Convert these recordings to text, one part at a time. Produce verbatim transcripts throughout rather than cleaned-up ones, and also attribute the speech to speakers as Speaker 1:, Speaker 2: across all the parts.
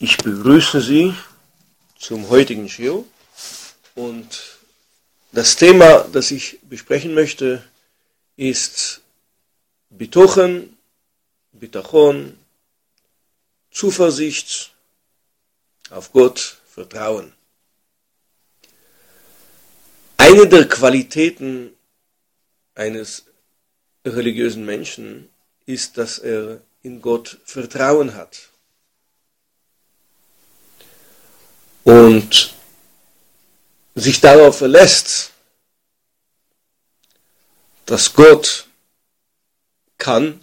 Speaker 1: Ich begrüße Sie zum heutigen Shiur und das Thema, das ich besprechen möchte, ist Bitochen, Bitachon, Zuversicht, auf Gott Vertrauen. Eine der Qualitäten eines religiösen Menschen ist, dass er in Gott Vertrauen hat. Und sich darauf verlässt, dass Gott kann,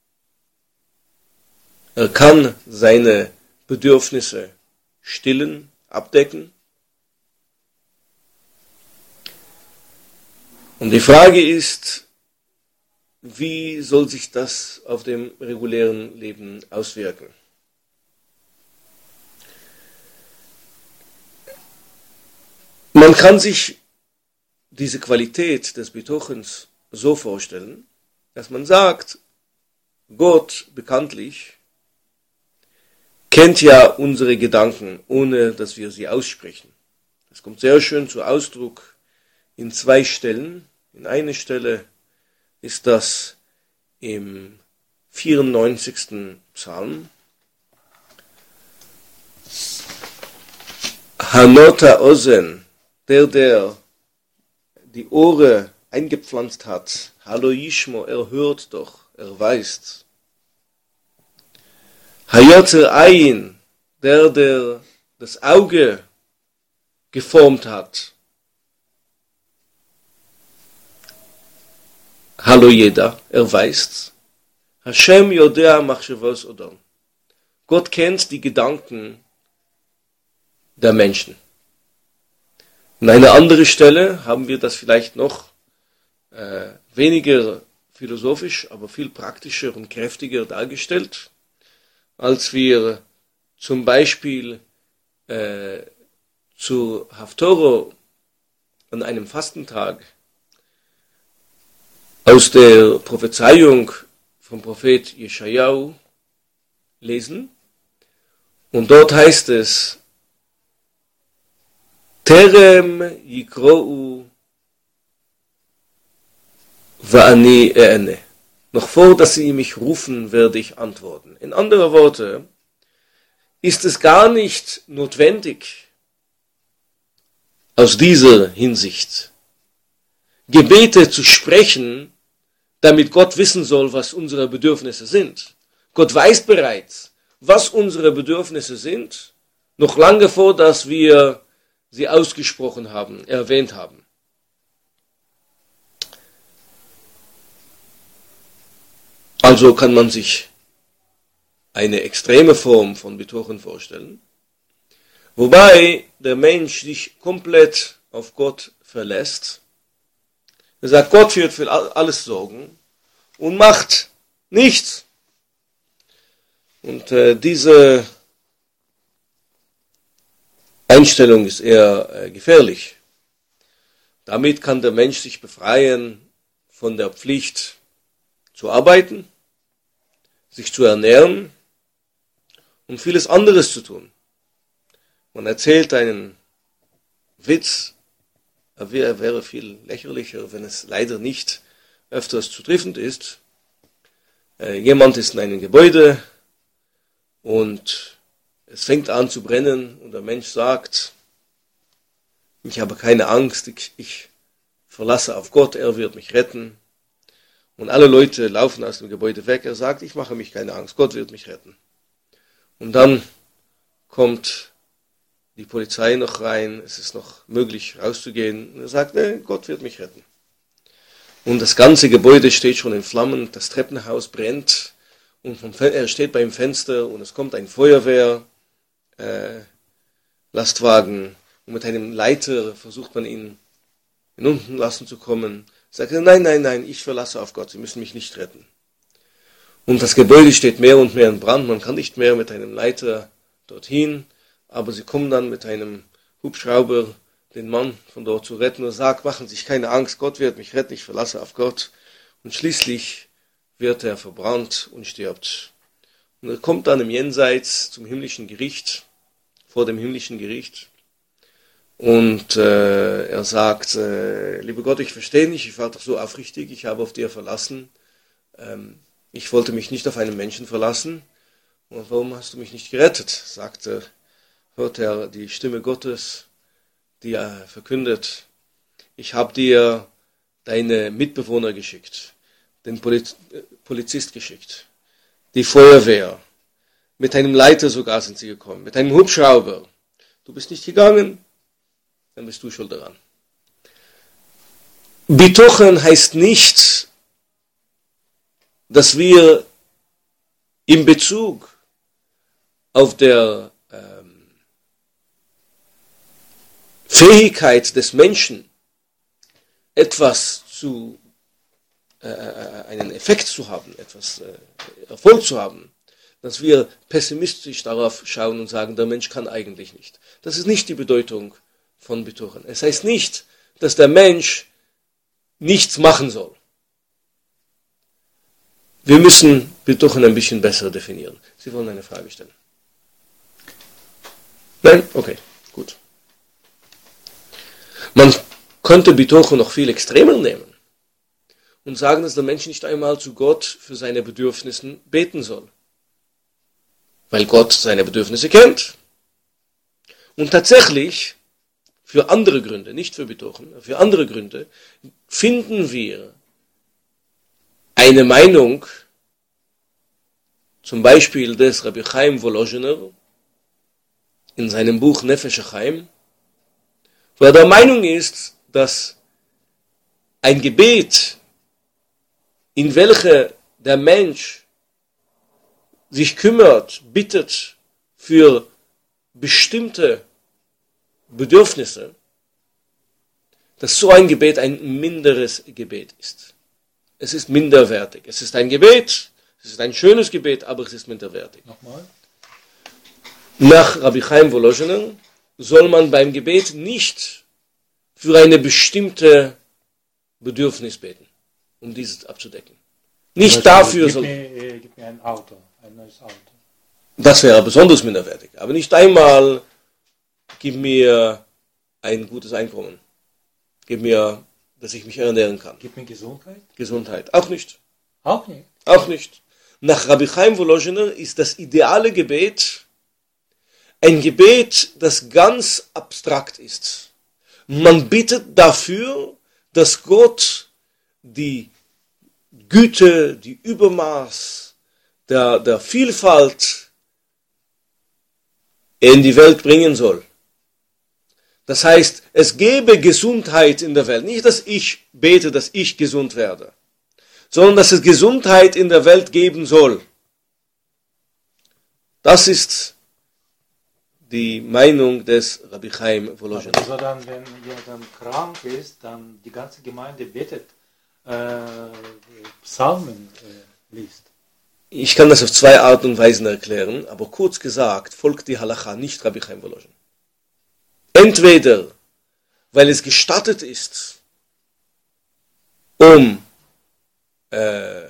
Speaker 1: er kann seine Bedürfnisse stillen, abdecken. Und die Frage ist, wie soll sich das auf dem regulären Leben auswirken? Man kann sich diese Qualität des Bitochens so vorstellen, dass man sagt, Gott bekanntlich kennt ja unsere Gedanken, ohne dass wir sie aussprechen. Das kommt sehr schön zu Ausdruck in zwei Stellen. In einer Stelle ist das im vierundneunzigsten Psalm. Hanota Ozen, der, der die Ohren eingepflanzt hat, Hallo Yishmo, er hört doch, er weiß. Hayotzer Ayin, der, der das Auge geformt hat, Hallo jeder, er weiß. Hashem Yodea Machshavos Odom. Gott kennt die Gedanken der Menschen. An einer anderen Stelle haben wir das vielleicht noch äh, weniger philosophisch, aber viel praktischer und kräftiger dargestellt, als wir zum Beispiel äh, zu Haftorah an einem Fastentag aus der Prophezeiung vom Prophet Jeschajahu lesen. Und dort heißt es, Terem Yikrou Va'ani E'ene. Noch vor, dass sie mich rufen, werde ich antworten. In anderen Worten, ist es gar nicht notwendig, aus dieser Hinsicht Gebete zu sprechen, damit Gott wissen soll, was unsere Bedürfnisse sind. Gott weiß bereits, was unsere Bedürfnisse sind, noch lange vor, dass wir sie ausgesprochen haben, erwähnt haben. Also kann man sich eine extreme Form von Bitochen vorstellen, wobei der Mensch sich komplett auf Gott verlässt. Er sagt, Gott wird für alles sorgen und macht nichts. Und äh, diese Einstellung ist eher äh, gefährlich. Damit kann der Mensch sich befreien von der Pflicht zu arbeiten, sich zu ernähren und vieles anderes zu tun. Man erzählt einen Witz, er wäre viel lächerlicher, wenn es leider nicht öfters zutreffend ist. Äh, jemand ist in einem Gebäude und es fängt an zu brennen und der Mensch sagt, ich habe keine Angst, ich, ich verlasse auf Gott, er wird mich retten. Und alle Leute laufen aus dem Gebäude weg. Er sagt, ich mache mich keine Angst, Gott wird mich retten. Und dann kommt die Polizei noch rein, es ist noch möglich rauszugehen. Und er sagt, nee, Gott wird mich retten. Und das ganze Gebäude steht schon in Flammen, das Treppenhaus brennt und vom Fen- er steht beim Fenster und es kommt ein Feuerwehr. Äh, Lastwagen und mit einem Leiter versucht man ihn hinunten lassen zu kommen. Sagt er, nein, nein, nein, ich verlasse auf Gott, Sie müssen mich nicht retten. Und das Gebäude steht mehr und mehr in Brand, man kann nicht mehr mit einem Leiter dorthin, aber sie kommen dann mit einem Hubschrauber den Mann von dort zu retten und sagt, machen Sie sich keine Angst, Gott wird mich retten, ich verlasse auf Gott. Und schließlich wird er verbrannt und stirbt. Und er kommt dann im Jenseits zum himmlischen Gericht vor dem himmlischen Gericht. Und äh, er sagt, äh, lieber Gott, ich verstehe nicht, ich war doch so aufrichtig, ich habe auf dir verlassen. Ähm, ich wollte mich nicht auf einen Menschen verlassen. Und warum hast du mich nicht gerettet? Sagte, hört er die Stimme Gottes, die er verkündet. Ich habe dir deine Mitbewohner geschickt, den Poliz- Polizist geschickt, die Feuerwehr, mit einem Leiter sogar sind sie gekommen, mit einem Hubschrauber. Du bist nicht gegangen, dann bist du schuld daran. Bitochen heißt nicht, dass wir in Bezug auf der ähm, Fähigkeit des Menschen, etwas zu, äh, einen Effekt zu haben, etwas äh, Erfolg zu haben, dass wir pessimistisch darauf schauen und sagen, der Mensch kann eigentlich nicht. Das ist nicht die Bedeutung von Bitochen. Es heißt nicht, dass der Mensch nichts machen soll. Wir müssen Bitochen ein bisschen besser definieren. Sie wollen eine Frage stellen? Nein? Okay, gut. Man könnte Bitochen noch viel extremer nehmen und sagen, dass der Mensch nicht einmal zu Gott für seine Bedürfnisse beten soll, weil Gott seine Bedürfnisse kennt. Und tatsächlich, für andere Gründe, nicht für Bitochen, für andere Gründe, finden wir eine Meinung, zum Beispiel des Rabbi Chaim Volozhiner, in seinem Buch Nefesh HaChaim, wo er der Meinung ist, dass ein Gebet, in welcher der Mensch sich kümmert, bittet für bestimmte Bedürfnisse, dass so ein Gebet ein minderes Gebet ist. Es ist minderwertig. Es ist ein Gebet, es ist ein schönes Gebet, aber es ist minderwertig.
Speaker 2: Nochmal?
Speaker 1: Nach Rabbi Chaim Volozhiner soll man beim Gebet nicht für eine bestimmte Bedürfnis beten, um dieses abzudecken. Nicht
Speaker 2: Also,
Speaker 1: dafür
Speaker 2: gib
Speaker 1: soll...
Speaker 2: Mir, äh, gib mir ein Auto, ein neues Auto.
Speaker 1: Das wäre besonders minderwertig. Aber nicht einmal, gib mir ein gutes Einkommen. Gib mir, dass ich mich ernähren kann.
Speaker 2: Gib mir Gesundheit?
Speaker 1: Gesundheit. Auch nicht.
Speaker 2: Auch nicht.
Speaker 1: Auch nicht. Nach Rabbi Chaim Volozhiner ist das ideale Gebet ein Gebet, das ganz abstrakt ist. Man bittet dafür, dass Gott die Güte, die Übermaß der, der Vielfalt in die Welt bringen soll. Das heißt, es gebe Gesundheit in der Welt. Nicht, dass ich bete, dass ich gesund werde, sondern dass es Gesundheit in der Welt geben soll. Das ist die Meinung des Rabbi Chaim Volozhiner.
Speaker 2: Also dann, wenn jemand dann krank ist, dann die ganze Gemeinde betet, äh, Psalmen äh, liest.
Speaker 1: Ich kann das auf zwei Arten und Weisen erklären, aber kurz gesagt folgt die Halacha nicht Rabbi Chaim Volozhiner. Entweder, weil es gestattet ist, um, äh,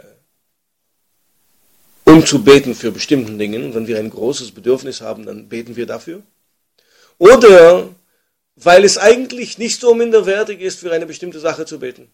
Speaker 1: um zu beten für bestimmten Dingen. Wenn wir ein großes Bedürfnis haben, dann beten wir dafür. Oder weil es eigentlich nicht so minderwertig ist, für eine bestimmte Sache zu beten.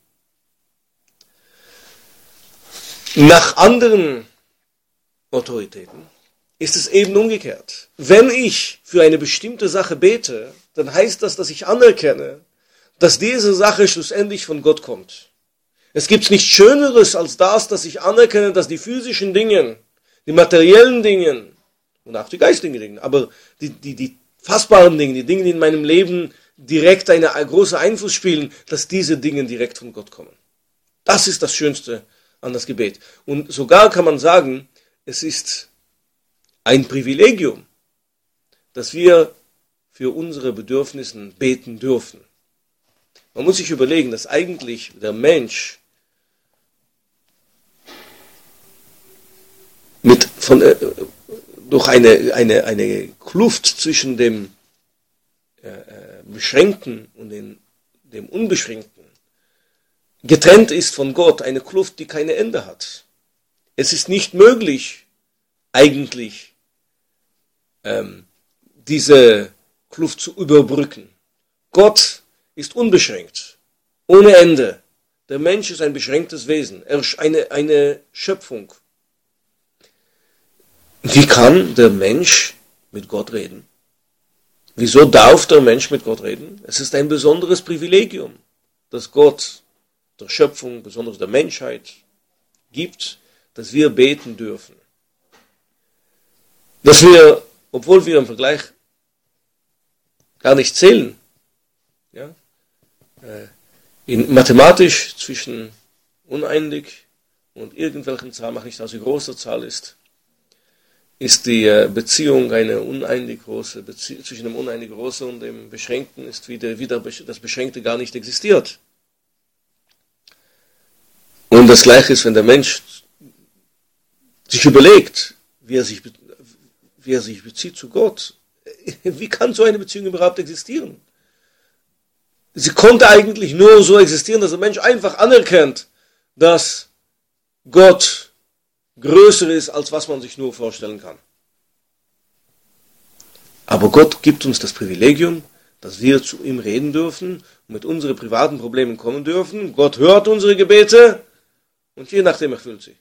Speaker 1: Nach anderen Autoritäten ist es eben umgekehrt. Wenn ich für eine bestimmte Sache bete, dann heißt das, dass ich anerkenne, dass diese Sache schlussendlich von Gott kommt. Es gibt nichts Schöneres als das, dass ich anerkenne, dass die physischen Dinge, die materiellen Dinge und auch die geistigen Dinge, aber die, die, die fassbaren Dinge, die Dinge, die in meinem Leben direkt einen großen Einfluss spielen, dass diese Dinge direkt von Gott kommen. Das ist das Schönste an das Gebet. Und sogar kann man sagen, es ist ein Privilegium, dass wir für unsere Bedürfnisse beten dürfen. Man muss sich überlegen, dass eigentlich der Mensch mit von, äh, durch eine, eine, eine Kluft zwischen dem äh, Beschränkten und dem, dem Unbeschränkten getrennt ist von Gott, eine Kluft, die keine Ende hat. Es ist nicht möglich, eigentlich ähm, diese Kluft zu überbrücken. Gott ist unbeschränkt, ohne Ende. Der Mensch ist ein beschränktes Wesen, er ist eine, eine Schöpfung. Wie kann der Mensch mit Gott reden? Wieso darf der Mensch mit Gott reden? Es ist ein besonderes Privilegium, das Gott der Schöpfung, besonders der Menschheit, gibt, dass wir beten dürfen. Dass wir, obwohl wir im Vergleich gar nicht zählen, ja, in mathematisch zwischen uneinig und irgendwelchen Zahlen, macht nicht aus, wie groß die Zahl ist, ist die Beziehung eine uneinig große, Bezie- zwischen dem uneinig großen und dem Beschränkten ist wieder, wieder das Beschränkte gar nicht existiert. Und das Gleiche ist, wenn der Mensch sich überlegt, wie er sich, wie er sich bezieht zu Gott. Wie kann so eine Beziehung überhaupt existieren? Sie konnte eigentlich nur so existieren, dass der Mensch einfach anerkennt, dass Gott größer ist, als was man sich nur vorstellen kann. Aber Gott gibt uns das Privilegium, dass wir zu ihm reden dürfen und mit unseren privaten Problemen kommen dürfen. Gott hört unsere Gebete und je nachdem erfüllt sie.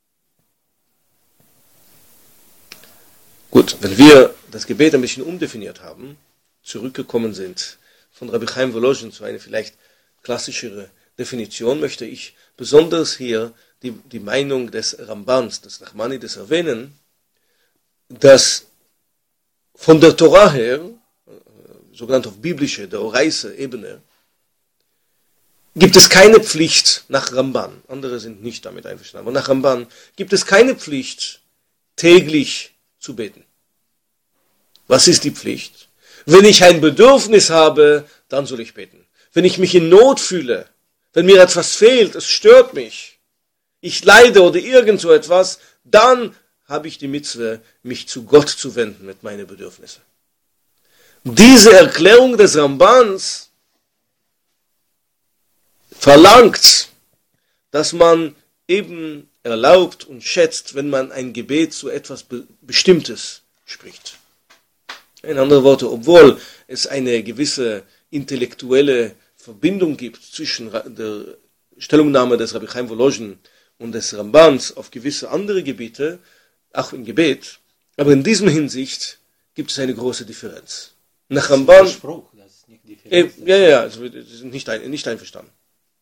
Speaker 1: Gut, wenn wir das Gebet ein bisschen umdefiniert haben, zurückgekommen sind von Rabbi Chaim Volozhin zu einer vielleicht klassischere Definition, möchte ich besonders hier die, die Meinung des Rambans, des Nachmanides erwähnen, dass von der Torah her, sogenannt auf biblische, der Oraise-Ebene, gibt es keine Pflicht nach Ramban, andere sind nicht damit einverstanden, aber nach Ramban gibt es keine Pflicht, täglich zu beten. Was ist die Pflicht? Wenn ich ein Bedürfnis habe, dann soll ich beten. Wenn ich mich in Not fühle, wenn mir etwas fehlt, es stört mich, ich leide oder irgend so etwas, dann habe ich die Mitzwe, mich zu Gott zu wenden mit meinen Bedürfnissen. Diese Erklärung des Rambans verlangt, dass man eben erlaubt und schätzt, wenn man ein Gebet zu etwas Be- Bestimmtes spricht. In anderen Worten, obwohl es eine gewisse intellektuelle Verbindung gibt zwischen der Stellungnahme des Rabbi Chaim Volozhin und des Rambans auf gewisse andere Gebiete, auch im Gebet, aber in diesem Hinsicht gibt es eine große Differenz. Nach Ramban,
Speaker 2: das ist Spruch, das ist nicht Differenz.
Speaker 1: Äh, ja, ja, also wir sind nicht, ein, nicht einverstanden.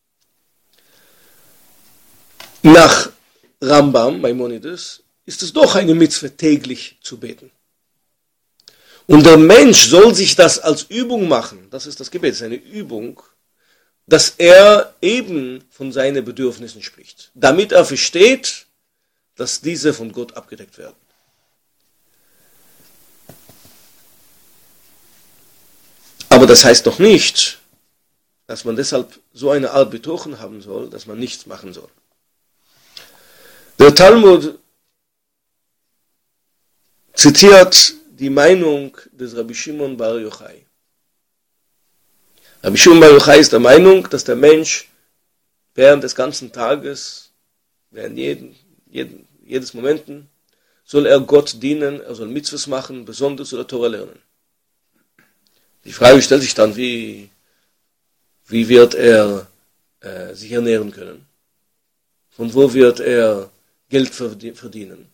Speaker 1: Nach Rambam, Maimonides, ist es doch eine Mitzwe, täglich zu beten. Und der Mensch soll sich das als Übung machen, das ist das Gebet, das ist eine Übung, dass er eben von seinen Bedürfnissen spricht, damit er versteht, dass diese von Gott abgedeckt werden. Aber das heißt doch nicht, dass man deshalb so eine Art Betochen haben soll, dass man nichts machen soll. Der Talmud zitiert die Meinung des Rabbi Shimon Bar Yochai. Rabbi Shimon Bar Yochai ist der Meinung, dass der Mensch während des ganzen Tages, während jeden, jeden, jedes Momenten, soll er Gott dienen, er soll Mitzvahs machen, besonders soll er Torah lernen. Die Frage stellt sich dann, wie, wie wird er äh, sich ernähren können? Von wo wird er Geld verdienen?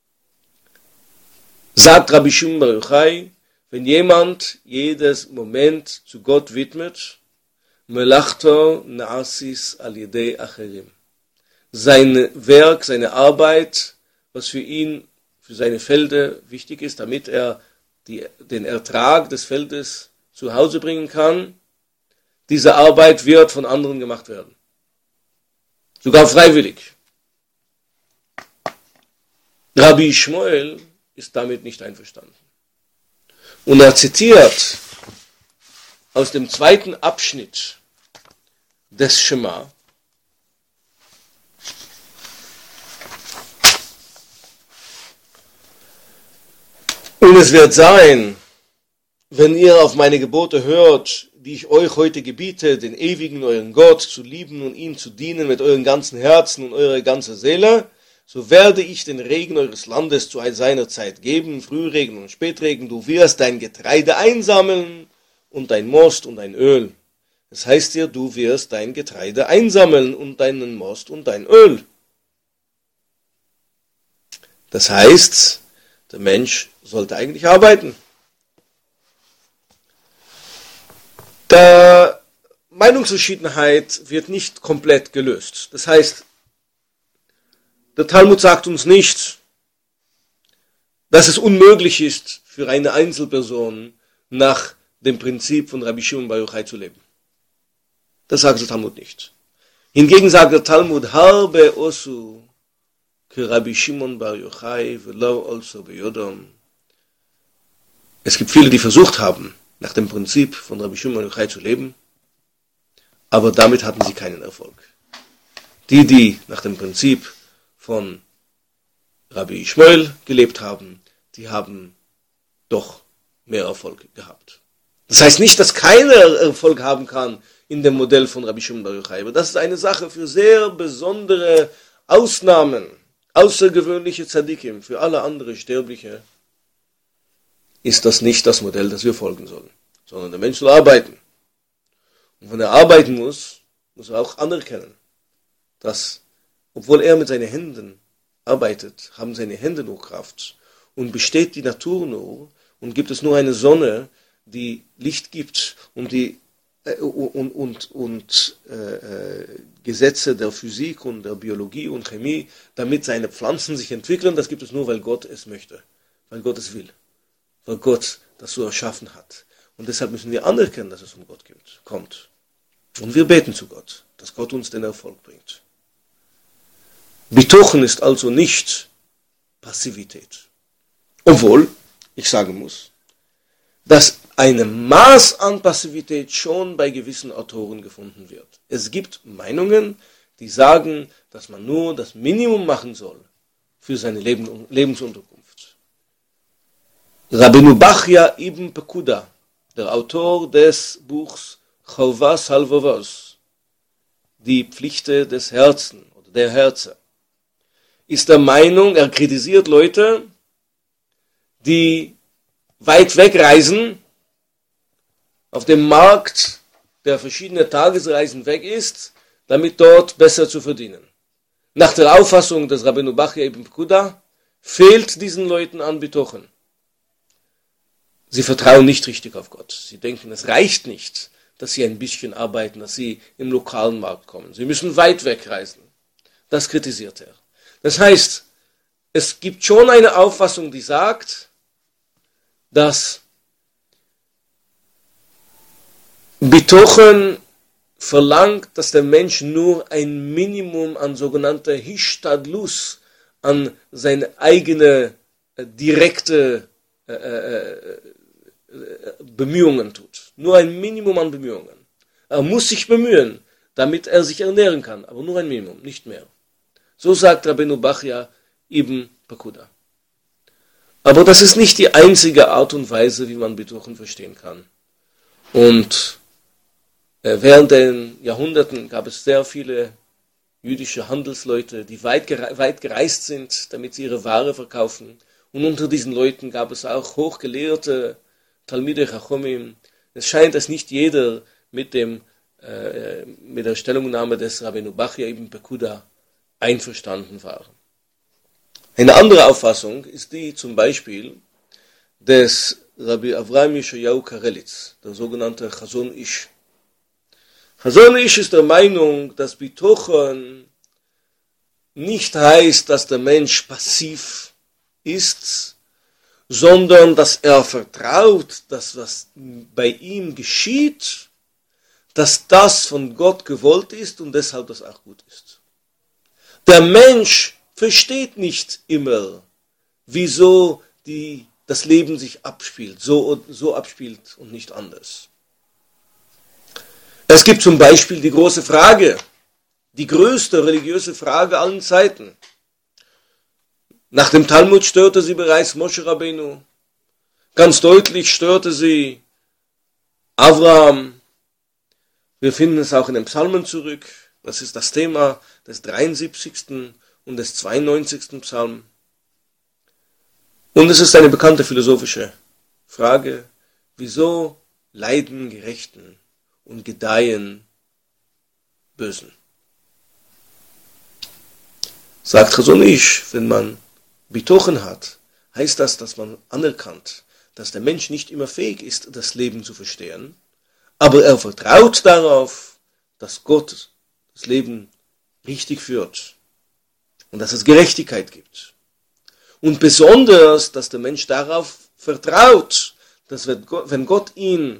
Speaker 1: Sagt Rabbi Shimon Bar Yochai, wenn jemand jedes Moment zu Gott widmet, melachto na'asis al yedei acherim. Sein Werk, seine Arbeit, was für ihn, für seine Felder wichtig ist, damit er die, den Ertrag des Feldes zu Hause bringen kann, diese Arbeit wird von anderen gemacht werden. Sogar freiwillig. Rabbi Shmuel ist damit nicht einverstanden. Und er zitiert aus dem zweiten Abschnitt des Schema, und es wird sein, wenn ihr auf meine Gebote hört, die ich euch heute gebiete, den ewigen euren Gott zu lieben und ihm zu dienen mit eurem ganzen Herzen und eurer ganzen Seele, so werde ich den Regen eures Landes zu seiner Zeit geben, Frühregen und Spätregen, du wirst dein Getreide einsammeln und dein Most und dein Öl. Das heißt dir, du wirst dein Getreide einsammeln und deinen Most und dein Öl. Das heißt, der Mensch sollte eigentlich arbeiten. Der Meinungsverschiedenheit wird nicht komplett gelöst. Das heißt, der Talmud sagt uns nicht, dass es unmöglich ist, für eine Einzelperson nach dem Prinzip von Rabbi Shimon Bar Yochai zu leben. Das sagt der Talmud nicht. Hingegen sagt der Talmud, Harbe osu ke Rabbi Shimon Bar Yochai velo also beyodom. Es gibt viele, die versucht haben, nach dem Prinzip von Rabbi Shimon Bar Yochai zu leben, aber damit hatten sie keinen Erfolg. Die, die nach dem Prinzip von Rabbi Shmuel gelebt haben, die haben doch mehr Erfolg gehabt. Das heißt nicht, dass keiner Erfolg haben kann in dem Modell von Rabbi Shimon Bar Yochai, aber das ist eine Sache für sehr besondere Ausnahmen, außergewöhnliche Tzadikim. Für alle anderen Sterbliche ist das nicht das Modell, das wir folgen sollen, sondern der Mensch soll arbeiten. Und wenn er arbeiten muss, muss er auch anerkennen, dass, obwohl er mit seinen Händen arbeitet, haben seine Hände nur Kraft und besteht die Natur nur und gibt es nur eine Sonne, die Licht gibt und die äh, und, und, und äh, Gesetze der Physik und der Biologie und Chemie, damit seine Pflanzen sich entwickeln, das gibt es nur, weil Gott es möchte, weil Gott es will, weil Gott das so erschaffen hat. Und deshalb müssen wir anerkennen, dass es von Gott gibt, kommt. Und wir beten zu Gott, dass Gott uns den Erfolg bringt. Bitochen ist also nicht Passivität. Obwohl, ich sagen muss, dass ein Maß an Passivität schon bei gewissen Autoren gefunden wird. Es gibt Meinungen, die sagen, dass man nur das Minimum machen soll für seine Leben, Lebensunterkunft. Rabbeinu Bachya ibn Pekuda, der Autor des Buchs Chovas Halvovos, die Pflichten des Herzens oder der Herzen, ist der Meinung, er kritisiert Leute, die weit weg reisen, auf dem Markt, der verschiedene Tagesreisen weg ist, damit dort besser zu verdienen. Nach der Auffassung des Rabbeinu Bachya ibn Pekuda fehlt diesen Leuten an Bitochen. Sie vertrauen nicht richtig auf Gott. Sie denken, es reicht nicht, dass sie ein bisschen arbeiten, dass sie im lokalen Markt kommen. Sie müssen weit wegreisen. Das kritisiert er. Das heißt, es gibt schon eine Auffassung, die sagt, dass Bitochen verlangt, dass der Mensch nur ein Minimum an sogenannter Hishtadlus, an seine eigene äh, direkte äh, äh, Bemühungen tut. Nur ein Minimum an Bemühungen. Er muss sich bemühen, damit er sich ernähren kann, aber nur ein Minimum, nicht mehr. So sagt Rabbeinu Bachya ibn Pekuda. Aber das ist nicht die einzige Art und Weise, wie man Bitochen verstehen kann. Und äh, während den Jahrhunderten gab es sehr viele jüdische Handelsleute, die weit, gere- weit gereist sind, damit sie ihre Ware verkaufen. Und unter diesen Leuten gab es auch hochgelehrte Talmidei Chachomim. Es scheint, dass nicht jeder mit, dem, äh, mit der Stellungnahme des Rabbeinu Bachya ibn Pekuda einverstanden war. Eine andere Auffassung ist die zum Beispiel des Rabbi Avraham Yeshayahu Karelitz, der sogenannte Chazon Ish. Chazon Ish ist der Meinung, dass Bitochen nicht heißt, dass der Mensch passiv ist, sondern dass er vertraut, dass was bei ihm geschieht, dass das von Gott gewollt ist und deshalb das auch gut ist. Der Mensch versteht nicht immer, wieso die, das Leben sich abspielt, so, so abspielt und nicht anders. Es gibt zum Beispiel die große Frage, die größte religiöse Frage allen Zeiten. Nach dem Talmud störte sie bereits Moshe Rabbeinu. Ganz deutlich störte sie Avraham. Wir finden es auch in den Psalmen zurück. Das ist das Thema des dreiundsiebzigsten und des zweiundneunzigsten Psalm. Und es ist eine bekannte philosophische Frage, wieso leiden Gerechten und gedeihen Bösen? Sagt Chazon Ish, wenn man Bitochen hat, heißt das, dass man anerkannt, dass der Mensch nicht immer fähig ist, das Leben zu verstehen, aber er vertraut darauf, dass Gott das Leben richtig führt und dass es Gerechtigkeit gibt. Und besonders, dass der Mensch darauf vertraut, dass wenn Gott ihm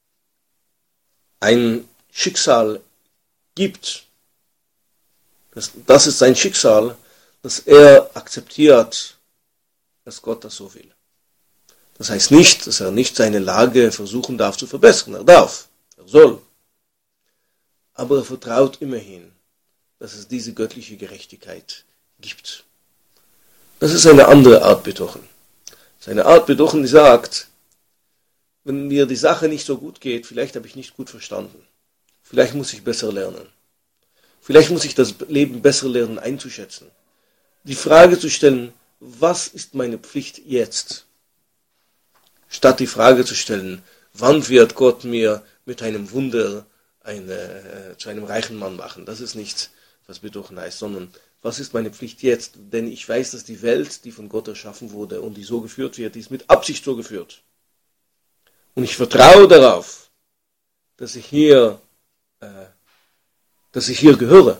Speaker 1: ein Schicksal gibt, das, das ist sein Schicksal, dass er akzeptiert, dass Gott das so will. Das heißt nicht, dass er nicht seine Lage versuchen darf zu verbessern. Er darf, er soll. Aber er vertraut immerhin, dass es diese göttliche Gerechtigkeit gibt. Das ist eine andere Art Betochen. Das ist eine Art Betochen, die sagt, wenn mir die Sache nicht so gut geht, vielleicht habe ich nicht gut verstanden. Vielleicht muss ich besser lernen. Vielleicht muss ich das Leben besser lernen einzuschätzen. Die Frage zu stellen, was ist meine Pflicht jetzt? Statt die Frage zu stellen, wann wird Gott mir mit einem Wunder eine, äh, zu einem reichen Mann machen? Das ist nicht, was Betochen heißt, sondern was ist meine Pflicht jetzt? Denn ich weiß, dass die Welt, die von Gott erschaffen wurde und die so geführt wird, die ist mit Absicht so geführt. Und ich vertraue darauf, dass ich hier, äh, dass ich hier gehöre.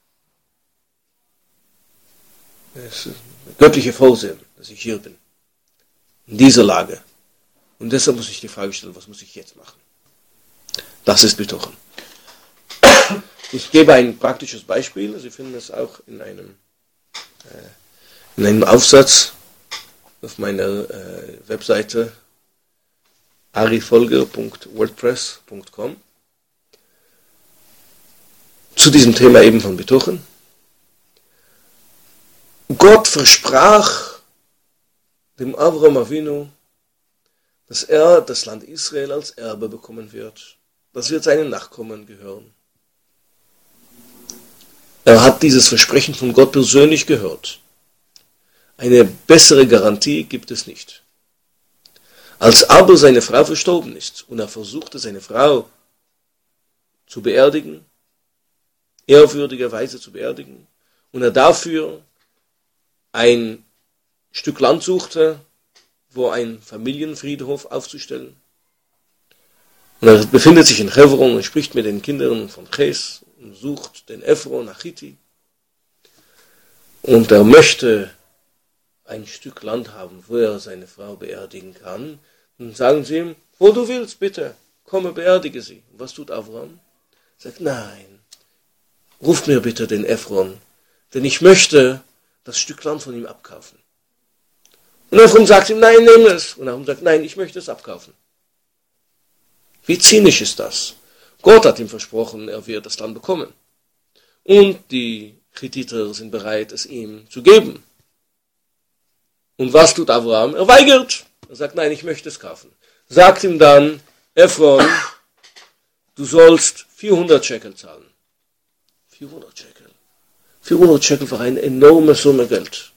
Speaker 1: Es ist eine göttliche Vorsehen, dass ich hier bin. In dieser Lage. Und deshalb muss ich die Frage stellen, was muss ich jetzt machen? Das ist Betochen. Ich gebe ein praktisches Beispiel. Sie finden es auch in einem, äh, in einem Aufsatz auf meiner äh, Webseite arifolger punkt wordpress punkt com zu diesem Thema eben von Betochen. Gott versprach dem Avraham Avinu, dass er das Land Israel als Erbe bekommen wird. Das wird seinen Nachkommen gehören. Er hat dieses Versprechen von Gott persönlich gehört. Eine bessere Garantie gibt es nicht. Als aber seine Frau verstorben ist und er versuchte, seine Frau zu beerdigen, ehrwürdigerweise zu beerdigen, und er dafür ein Stück Land suchte, wo ein Familienfriedhof aufzustellen. Und er befindet sich in Hebron und spricht mit den Kindern von Ches und sucht den Ephron Achiti. Und er möchte ein Stück Land haben, wo er seine Frau beerdigen kann. Und sagen sie ihm, wo du willst, bitte, komme, beerdige sie. Und was tut Abraham? Er sagt, nein, ruf mir bitte den Ephron, denn ich möchte das Stück Land von ihm abkaufen. Und Ephron sagt ihm, nein, nimm es. Und Abraham sagt, nein, ich möchte es abkaufen. Wie zynisch ist das? Gott hat ihm versprochen, er wird das Land bekommen. Und die Chethiter sind bereit, es ihm zu geben. Und was tut Abraham? Er weigert. Er sagt, nein, ich möchte es kaufen. Sagt ihm dann, Ephron, du sollst vierhundert Shekel zahlen. vierhundert Shekel. vierhundert Shekel war eine enorme Summe Geld.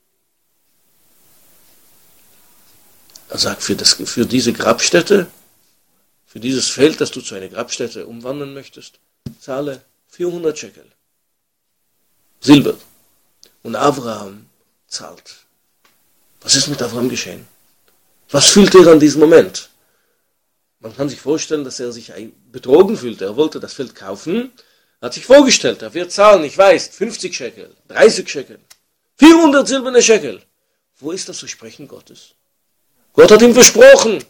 Speaker 1: Er sagt, für, das, für diese Grabstätte, für dieses Feld, das du zu einer Grabstätte umwandeln möchtest, zahle vierhundert Shekel. Silber. Und Abraham zahlt. Was ist mit Abraham geschehen? Was fühlt er an diesem Moment? Man kann sich vorstellen, dass er sich betrogen fühlte. Er wollte das Feld kaufen, hat sich vorgestellt, er wird zahlen, ich weiß, fünfzig Shekel, dreißig Shekel, vierhundert silberne Shekel. Wo ist das Versprechen Gottes? Gott hat ihm versprochen.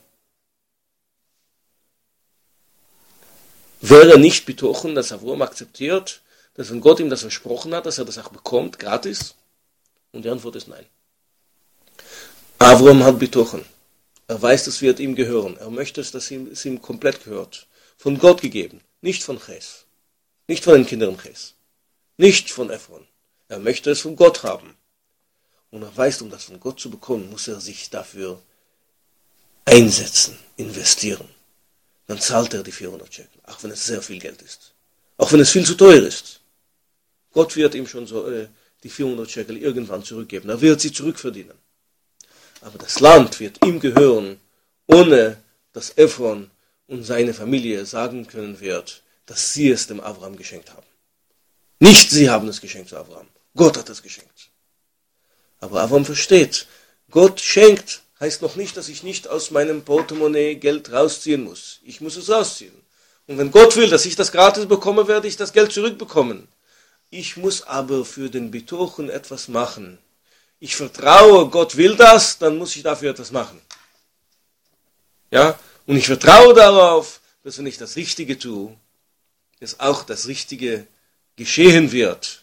Speaker 1: Wäre er nicht betochen, dass Avraham akzeptiert, dass wenn Gott ihm das versprochen hat, dass er das auch bekommt, gratis? Und die Antwort ist nein. Avraham hat betochen. Er weiß, das wird ihm gehören. Er möchte es, dass es ihm komplett gehört. Von Gott gegeben, nicht von Ches. Nicht von den Kindern Ches. Nicht von Ephron. Er möchte es von Gott haben. Und er weiß, um das von Gott zu bekommen, muss er sich dafür einsetzen, investieren. Dann zahlt er die vierhundert Shekel, auch wenn es sehr viel Geld ist. Auch wenn es viel zu teuer ist. Gott wird ihm schon so äh, die vierhundert Shekel irgendwann zurückgeben. Er wird sie zurückverdienen. Aber das Land wird ihm gehören, ohne dass Ephron und seine Familie sagen können wird, dass sie es dem Abraham geschenkt haben. Nicht sie haben es geschenkt zu Abraham. Gott hat es geschenkt. Aber Abraham versteht, Gott schenkt, heißt noch nicht, dass ich nicht aus meinem Portemonnaie Geld rausziehen muss. Ich muss es rausziehen. Und wenn Gott will, dass ich das gratis bekomme, werde ich das Geld zurückbekommen. Ich muss aber für den Betochen etwas machen. Ich vertraue, Gott will das, dann muss ich dafür etwas machen. Ja? Und ich vertraue darauf, dass wenn ich das Richtige tue, dass auch das Richtige geschehen wird.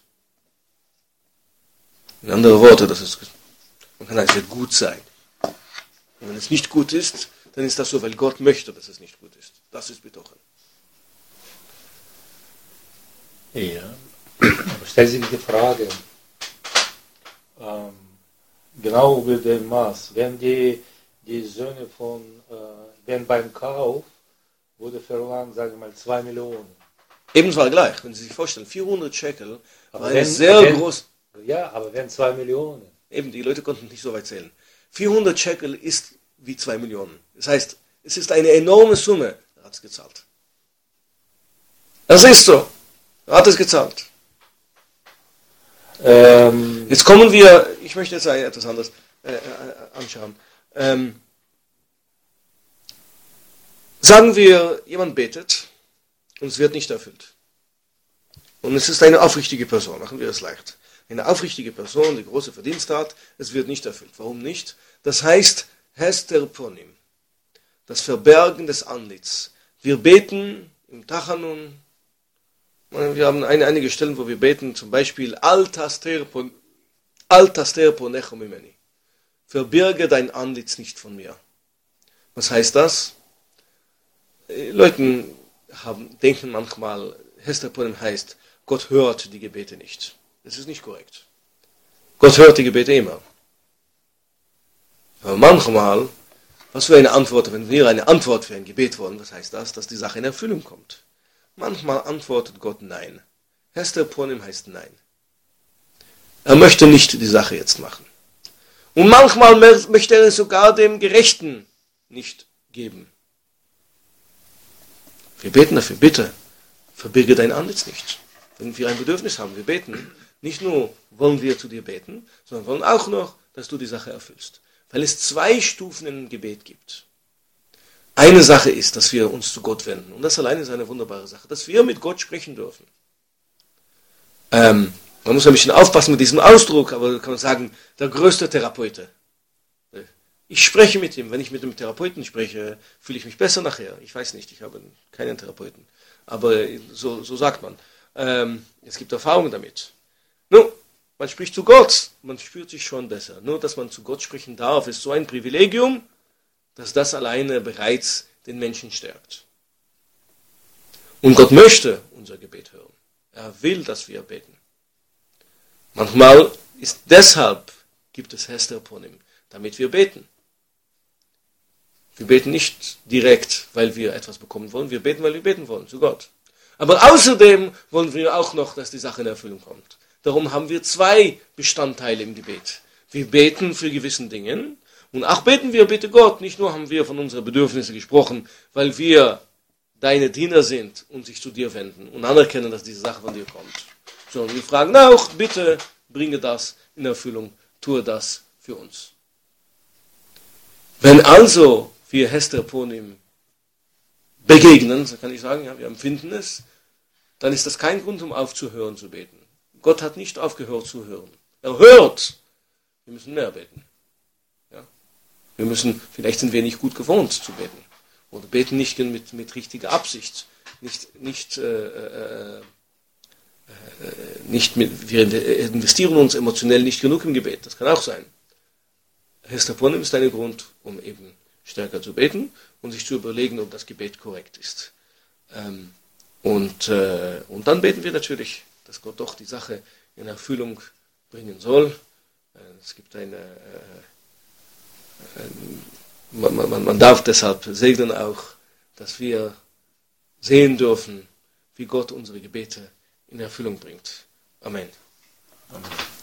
Speaker 1: In anderen Worten, dass es, man kann sagen, es wird gut sein. Und wenn es nicht gut ist, dann ist das so, weil Gott möchte, dass es nicht gut ist. Das ist Betochen.
Speaker 2: Ja, aber stellt sich die Frage, ähm, genau über den Maß, wenn die, die Söhne von, äh, wenn beim Kauf wurde verlangt, sagen wir mal, zwei Millionen.
Speaker 1: Ebenfalls gleich, wenn Sie sich vorstellen, vierhundert Shekel
Speaker 2: Aber
Speaker 1: war eine
Speaker 2: wenn-
Speaker 1: sehr
Speaker 2: wenn-
Speaker 1: groß.
Speaker 2: Ja, aber wenn zwei Millionen.
Speaker 1: Eben, die Leute konnten nicht so weit zählen. vierhundert Shekel ist wie zwei Millionen. Das heißt, es ist eine enorme Summe. Er hat es gezahlt. Das ist so. Er hat es gezahlt.
Speaker 2: Ähm,
Speaker 1: Jetzt kommen wir, ich möchte jetzt etwas anderes äh, äh, anschauen. Ähm, sagen wir, jemand betet und es wird nicht erfüllt. Und es ist eine aufrichtige Person, machen wir es leicht. Eine aufrichtige Person, die große Verdienst hat, es wird nicht erfüllt. Warum nicht? Das heißt, Hester Ponim, das Verbergen des Antlitz. Wir beten im Tachanun. Wir haben eine, einige Stellen, wo wir beten, zum Beispiel Al-Taster Ponechom Imeni. Verbirge dein Antlitz nicht von mir. Was heißt das? Leute haben, denken manchmal, Hester Ponim heißt, Gott hört die Gebete nicht. Das ist nicht korrekt. Gott hört die Gebete immer. Aber manchmal, was für eine Antwort, wenn wir eine Antwort für ein Gebet wollen, was heißt das? Dass die Sache in Erfüllung kommt. Manchmal antwortet Gott Nein. Hester Ponim heißt Nein. Er möchte nicht die Sache jetzt machen. Und manchmal möchte er es sogar dem Gerechten nicht geben. Wir beten dafür, bitte, verbirge dein Antlitz nicht. Wenn wir ein Bedürfnis haben, wir beten, nicht nur wollen wir zu dir beten, sondern wollen auch noch, dass du die Sache erfüllst. Weil es zwei Stufen im Gebet gibt. Eine Sache ist, dass wir uns zu Gott wenden. Und das alleine ist eine wunderbare Sache, dass wir mit Gott sprechen dürfen. Ähm, man muss ein bisschen aufpassen mit diesem Ausdruck, aber kann man sagen, der größte Therapeute. Ich spreche mit ihm. Wenn ich mit dem Therapeuten spreche, fühle ich mich besser nachher. Ich weiß nicht, ich habe keinen Therapeuten. Aber so, so sagt man. Ähm, es gibt Erfahrungen damit. Nun, man spricht zu Gott, man spürt sich schon besser. Nur, dass man zu Gott sprechen darf, ist so ein Privilegium, dass das alleine bereits den Menschen stärkt. Und Gott möchte unser Gebet hören. Er will, dass wir beten. Manchmal ist deshalb, gibt es Hester Ponim, damit wir beten. Wir beten nicht direkt, weil wir etwas bekommen wollen, wir beten, weil wir beten wollen, zu Gott. Aber außerdem wollen wir auch noch, dass die Sache in Erfüllung kommt. Darum haben wir zwei Bestandteile im Gebet. Wir beten für gewissen Dingen und auch beten wir, bitte Gott, nicht nur haben wir von unseren Bedürfnissen gesprochen, weil wir deine Diener sind und sich zu dir wenden und anerkennen, dass diese Sache von dir kommt. Sondern wir fragen auch, bitte bringe das in Erfüllung, tue das für uns. Wenn also wir Hester Ponim begegnen, so kann ich sagen, ja, wir empfinden es, dann ist das kein Grund, um aufzuhören zu beten. Gott hat nicht aufgehört zu hören. Er hört. Wir müssen mehr beten. Ja? Wir müssen, vielleicht sind wir nicht gut gewohnt zu beten. Oder beten nicht mit, mit richtiger Absicht. Nicht, nicht, äh, äh, äh, nicht mit, wir investieren uns emotionell nicht genug im Gebet. Das kann auch sein. Hester Ponim ist ein Grund, um eben stärker zu beten und sich zu überlegen, ob das Gebet korrekt ist. Ähm, und, äh, und dann beten wir natürlich, dass Gott doch die Sache in Erfüllung bringen soll. Äh, es gibt eine, äh, äh, man, man, man darf deshalb segnen auch, dass wir sehen dürfen, wie Gott unsere Gebete in Erfüllung bringt. Amen.
Speaker 2: Amen.